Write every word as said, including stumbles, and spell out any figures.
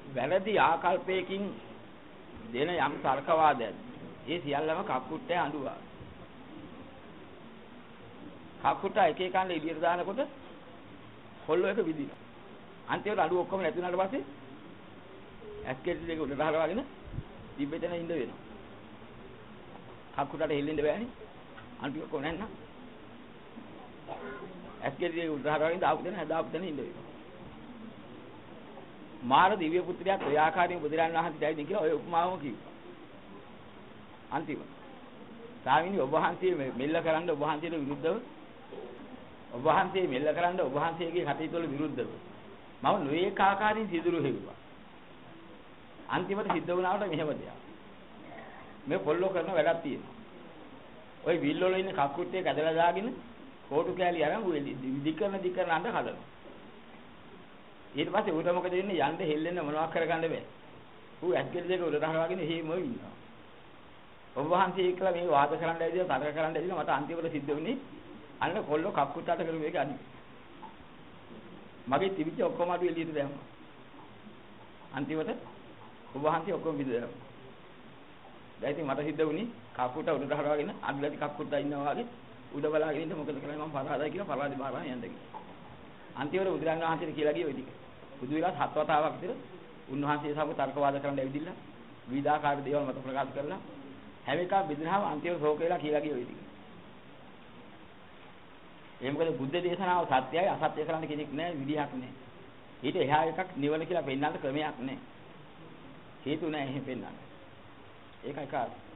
වැරදි ආකල්පයකින් දෙන යම් තර්කවාදයක්. ඒ සියල්ලම කප්පුට්ටේ අඬුවා. කප්පුට්ට එක එක කන්න එළියට දානකොට කොල්ලෝ එක විදිනවා. අන්තිමට අඬුව ඔක්කොම නැති වුණාට පස්සේ ඇස්කෙටි දෙක උඩට හරවාගෙන තිබෙතන ඉඳ වෙනවා. කප්පුට්ටට හෙල්ලෙන්න බෑනේ. අන්තිම කොනෙන්න ඇස්කෙටි දෙක උඩට හරවාගෙන දාපු දෙන හදාපු දෙන ඉඳ වෙනවා. මාර දිව්‍ය පුත්‍රයාත් ඔය ආකාරයෙන් බුදුරන් වහන්සේට ඇවිදින් කියලා ඔය උපමාවම කිව්වා. අන්තිම. ස්වාමීනි ඔබ වහන්සේ මෙල්ල කරන්න ඔබ වහන්සේට විරුද්ධව ඔබ වහන්සේ මෙල්ල කරන්න ඔබ වහන්සේගේ කටයුතු වල විරුද්ධව මම නොඒක ආකාරයෙන් සිදුරු හෙව්වා. අන්තිමට සිද්ධ වුණාට මෙහෙම දෙයක්. මේ පොල්ලෝ කරන වැඩක් තියෙනවා. ওই විල් වල ඉන්න කක්කුට්ටේ කැදලා දාගෙන කෝටු කෑලි අරන් උයි දිකරන දිකරන අඬ හදනවා. ඊට පස්සේ උට මොකද වෙන්නේ යන්න හෙල්ලෙන්න මොනවක් කරගන්න බෑ. ඌ ඇස්කෙලි දෙක උඩට හරවාගෙන එහෙම ඉන්නවා. ඔබ වහන්සේ කියලා මේ වාද කරන්න ඇවිදලා තර්ක කරන්න ඇවිදලා මට අන්තිමට සිද්ධ වුණේ අන්න කොල්ලෝ කක්කුට්ටාට කරු මේක අනිත්. මගේ තිබිච්ච ඔක්කොම අඩු එළියට දැම්මා. අන්තිමට ඔබ වහන්සේ ඔක්කොම විදලා. දැන් ඉතින් මට සිද්ධ වුණේ කක්කුට්ටා උඩට හරවාගෙන අඩලටි කක්කුට්ටා ඉන්නවා වගේ උඩ බලාගෙන ඉන්න මොකද කරන්නේ මම පරාදයි කියලා පරාදි බාරා යන්න ගියා. අන්තිමට බුදුරන් වහන්සේට කියලා ගියේ ඔය ටික. බුදු විලාස හත් වතාවක් විතර උන්වහන්සේ සමග තර්කවාද කරන්න ඇවිදින්න විවිධාකාර දේවල් මත ප්‍රකාශ කරලා හැම එකම බෙදනහම අන්තිම ශෝක වෙලා කියලා ගියේ ඔය ටික. ඒ මොකද බුද්ධ දේශනාව සත්‍යයි අසත්‍ය කරන්න කෙනෙක් නැහැ විදිහක් නැහැ. ඊට එහා එකක් නිවන කියලා පෙන්නන්න ක්‍රමයක් නැහැ. හේතු නැහැ එහෙම පෙන්නන්න. ඒකයි කාර්යය.